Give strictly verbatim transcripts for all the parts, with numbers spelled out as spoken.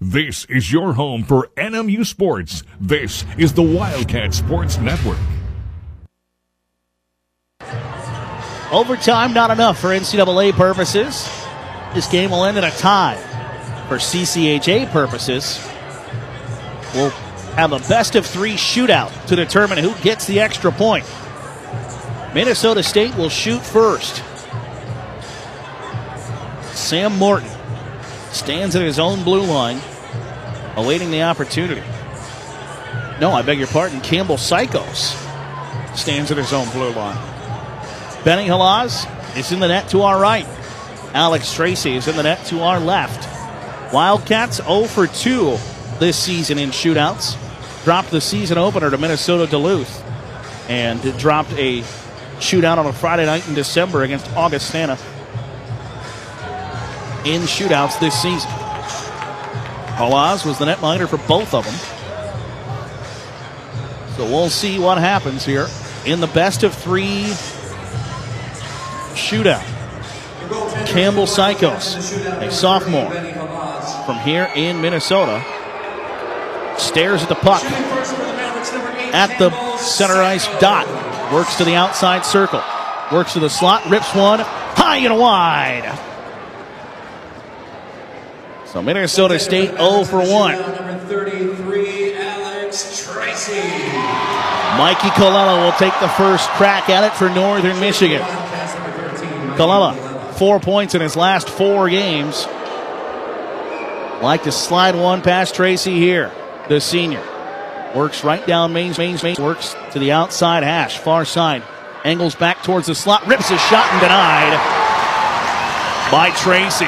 This is your home for N M U Sports. This is the Wildcat Sports Network. Overtime not enough for N C double A purposes. This game will end in a tie. For C C H A purposes, we'll have a best of three shootout to determine who gets the extra point. Minnesota State will shoot first. Sam Morton stands at his own blue line, awaiting the opportunity. No, I beg your pardon. Campbell Psychos stands at his own blue line. Benny Halaz is in the net to our right. Alex Tracy is in the net to our left. Wildcats oh for two this season in shootouts. Dropped the season opener to Minnesota Duluth. And dropped a shootout on a Friday night in December against Augustana in shootouts this season. Halaz was the netminder for both of them. So we'll see what happens here in the best of three shootout. Campbell Psychos, a sophomore from here in Minnesota, stares at the puck at the center ice dot. Works to the outside circle. Works to the slot. Rips one high and wide. So Minnesota State oh for one. Mikey Colella will take the first crack at it for Northern Michigan. Colella, four points in his last four games. Like to slide one past Tracy here, the senior. Works right down Maine's, Maine's, Maine's. Works to the outside hash, far side. Angles back towards the slot. Rips a shot and denied by Tracy.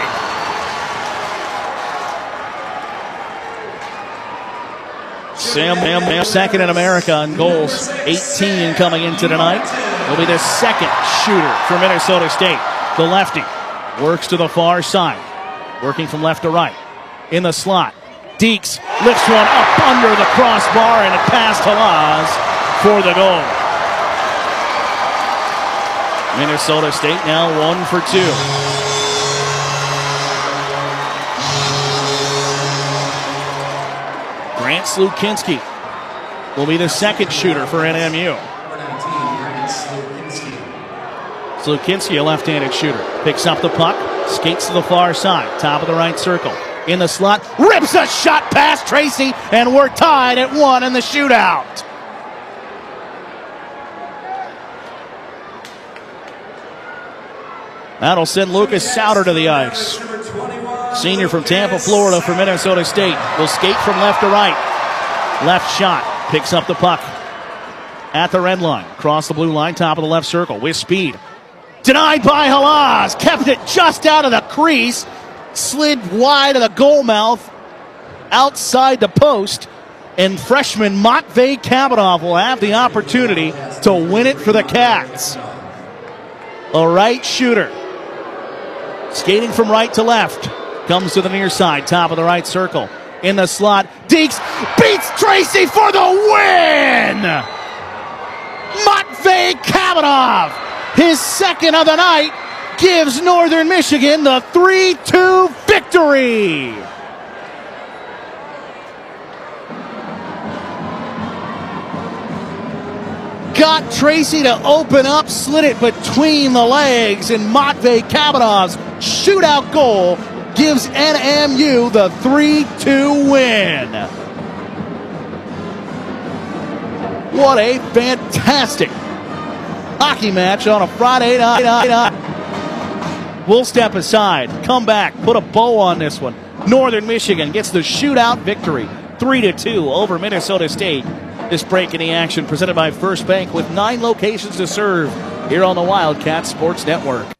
Sam Bam, second in America in goals. eighteen coming into tonight. Will be the second shooter for Minnesota State. The lefty works to the far side. Working from left to right. In the slot. Deeks lifts one up under the crossbar and past Halaz for the goal. Minnesota State now one for two. Grant Slukinski will be the second shooter for N M U. Slukinski, a left-handed shooter, picks up the puck, skates to the far side, top of the right circle. In the slot, rips a shot past Tracy, and we're tied at one in the shootout. That'll send Lucas Souter to the ice. Senior from Tampa, Florida for Minnesota State. Will skate from left to right. Left shot, picks up the puck at the red line. Cross the blue line, top of the left circle with speed. Denied by Halaz. Kept it just out of the crease. Slid wide of the goal mouth. Outside the post. And freshman Matvey Kabanov will have the opportunity to win it for the Cats. A right shooter. Skating from right to left. Comes to the near side, top of the right circle. In the slot, Deeks beats Tracy for the win! Matvey Kabanov, his second of the night, gives Northern Michigan the three two victory! Got Tracy to open up, slid it between the legs, and Matvey Kabanov's shootout goal gives N M U the three two win. What a fantastic hockey match on a Friday night. We'll step aside, come back, put a bow on this one. Northern Michigan gets the shootout victory, three to two over Minnesota State. This break in the action presented by First Bank with nine locations to serve here on the Wildcat Sports Network.